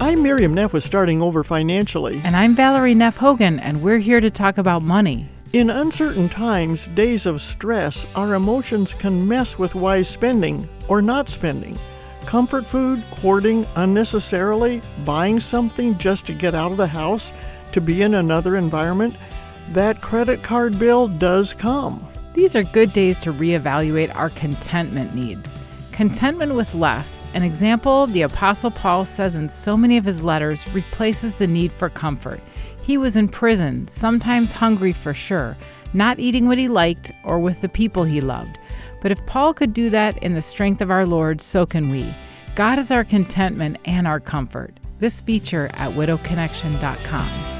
I'm Miriam Neff with Starting Over Financially. And I'm Valerie Neff Hogan, and we're here to talk about money. In uncertain times, days of stress, our emotions can mess with wise spending or not spending. Comfort food, hoarding unnecessarily, buying something just to get out of the house, to be in another environment, that credit card bill does come. These are good days to reevaluate our contentment needs. Contentment with less, an example the Apostle Paul says in so many of his letters, replaces the need for comfort. He was in prison, sometimes hungry for sure, not eating what he liked or with the people he loved. But if Paul could do that in the strength of our Lord, so can we. God is our contentment and our comfort. This feature at widowconnection.com.